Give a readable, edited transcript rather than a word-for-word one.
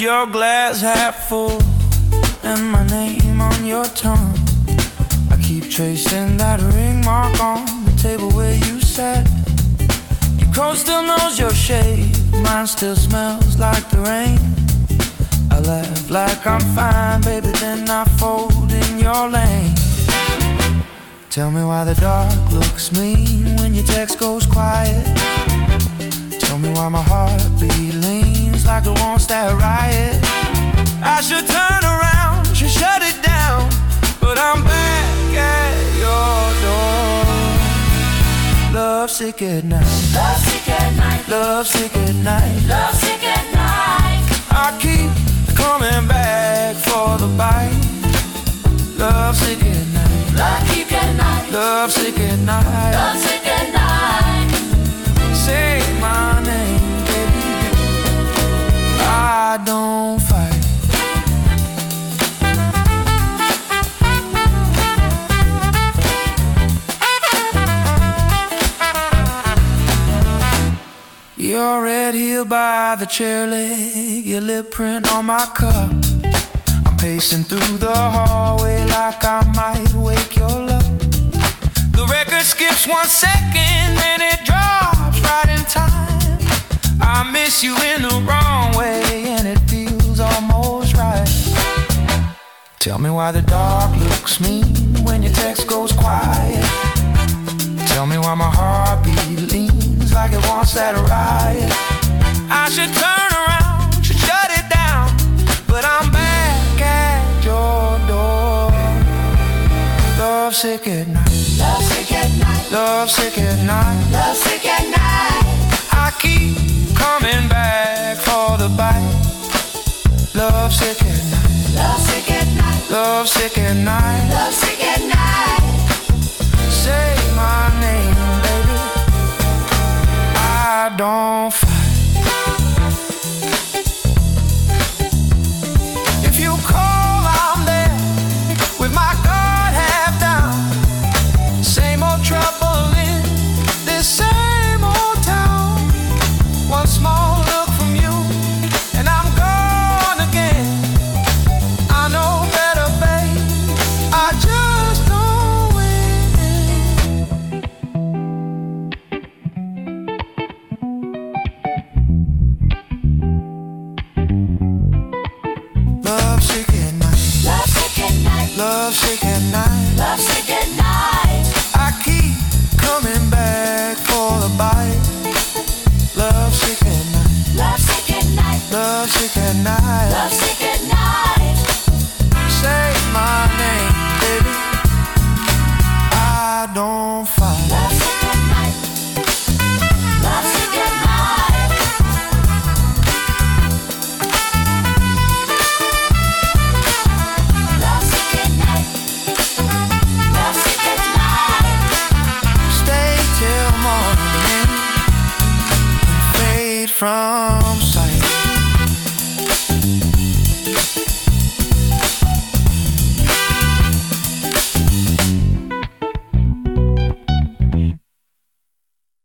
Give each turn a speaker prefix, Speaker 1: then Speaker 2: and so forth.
Speaker 1: your glass half full and my name on your tongue. I keep tracing that ring mark on the table where you sat. Your coat still knows your shade, mine still smells like the rain. I laugh like I'm fine, baby, then I fold in your lane. Tell me why the dark looks mean when your text goes quiet. Tell me why my heartbeat leans like it wants that riot. I should turn around, should shut it down, but I'm back at your door. Love sick at night,
Speaker 2: love sick at night,
Speaker 1: love sick at night,
Speaker 2: love sick at night.
Speaker 1: I keep coming back for the bite. Love sick at night,
Speaker 2: love sick at night,
Speaker 1: love sick at night,
Speaker 2: love sick at night.
Speaker 1: Say my name, baby, I don't fight. Your red heel by the chair leg, your lip print on my cup. I'm pacing through the hallway like I might wake your love. The record skips 1 second and it drops right in time. I miss you in the wrong way and it feels almost right. Tell me why the dark looks mean when your text goes quiet. Tell me why my heartbeat leans like it wants that riot. I should turn around, should shut it down, but I'm back at your door. Love sick at night,
Speaker 2: love sick at night,
Speaker 1: love sick at night,
Speaker 2: love sick at night.
Speaker 1: I keep coming back for the bite. Love sick at night,
Speaker 2: love sick at night,
Speaker 1: love sick at night,
Speaker 2: love sick at night.
Speaker 1: Say my name, baby, I don't fight. If you call, I'm there with my guard half down. Same old trouble in this same old town. One small look from you and I'm gone again. I know better, babe, I just don't win. Love sick at night,
Speaker 2: Love sick at night,
Speaker 1: love sick at night,
Speaker 2: love sick at night.
Speaker 1: I keep coming back for the bite. Love sick at night,
Speaker 2: Love sick at night,
Speaker 1: love sick at night.
Speaker 2: love sick at night.
Speaker 1: Say my name, baby, I don't fight.
Speaker 2: Love sick at night, love sick at night. Love sick at night, love sick at night.
Speaker 1: Stay till morning and fade from